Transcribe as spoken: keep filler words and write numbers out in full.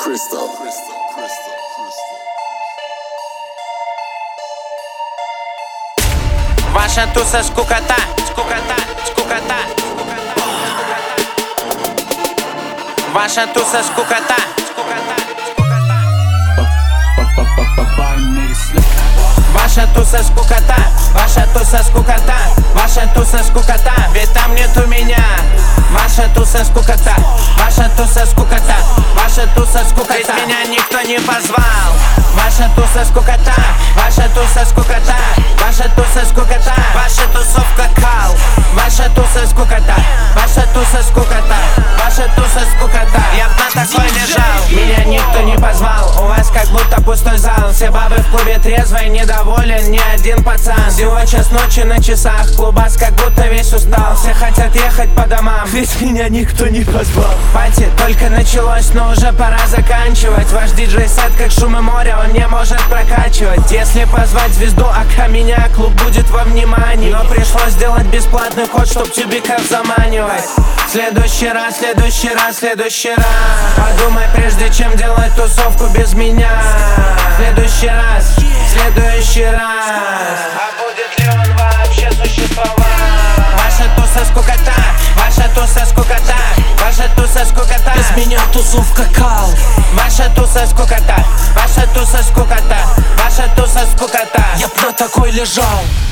Crystal. Ваша туса скукота, скукота, скукота. Ваша туса скукота, скукота, Ваша туса скукота, ваша туса скукота, ваша туса скукота, ведь там нету меня. Ваша туса скукота, ваша туса скукота, ваша туса скукота, ведь меня никто не позвал. Ваша туса скукота, ваша туса скукота, ваша туса скукота, ваша тусовка кал. Ваша туса скукота, ваша туса скукота, ваша туса скукота. Я б на такой лежал, меня никто не позвал. У вас как будто пустой зал, все бабы в клубе трезвые, недоволен ни один пацан. Всего час ночи на часах, клубас как будто весь устал. Все хотят ехать по домам, ведь меня никто не позвал. Пати только началось, но уже пора заканчивать. Ваш диджей-сет как шумы моря, он не может прокачивать. Если позвать звезду, ака меня, клуб будет во внимании. Но пришлось сделать бесплатный ход, чтоб тюбиков заманивать. В следующий раз, следующий раз, следующий раз подумай, прежде чем делать тусовку без меня. В следующий раз, в следующий раз, а будет ли он вообще существовать? Ваша туса скукота, ваша туса скукота, ваша туса скукота, без меня тусовка кал. Ваша туса скукота, ваша туса скукота, ваша туса скукота. Я б на такой лежал.